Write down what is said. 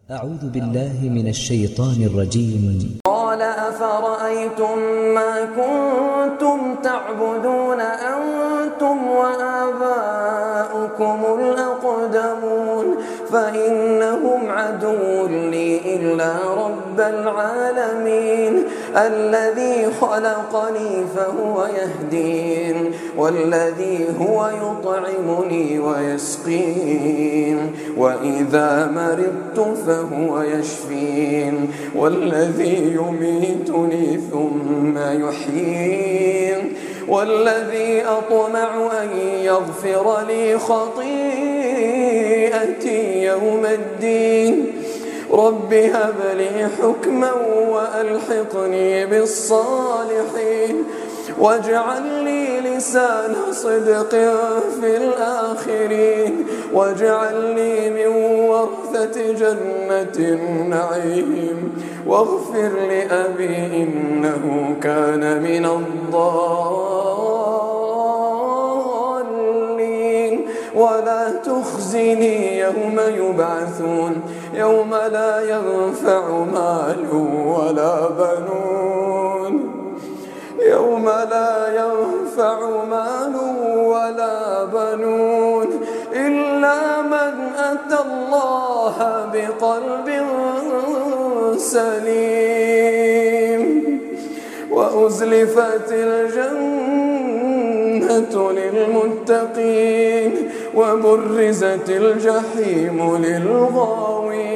أعوذ بالله من الشيطان الرجيم. قال أفرأيتم ما كنتم تعبدون أنتم وآباؤكم الأقدمون فإنهم عدو لي إلا رب العالمين الذي خلقني فهو يهدين والذي هو يطعمني ويسقين وإذا مرضت فهو يشفين والذي يميتني ثم يحيين والذي أطمع أن يغفر لي خطيئتي يوم الدين رب هب لي حكما وألحقني بالصالحين واجعل لي لسان صدق في الآخرين واجعلني من ورثة جنة النعيم واغفر لأبي إنه كان من الضالين ولا تخزني يوم يبعثون يوم لا ينفع مال ولا بنون يوم لا ينفع مال ولا بنون إلا من أتى الله بقلب سليم وأزلفت الجنة للمتقين وبرزت الجحيم للغاوين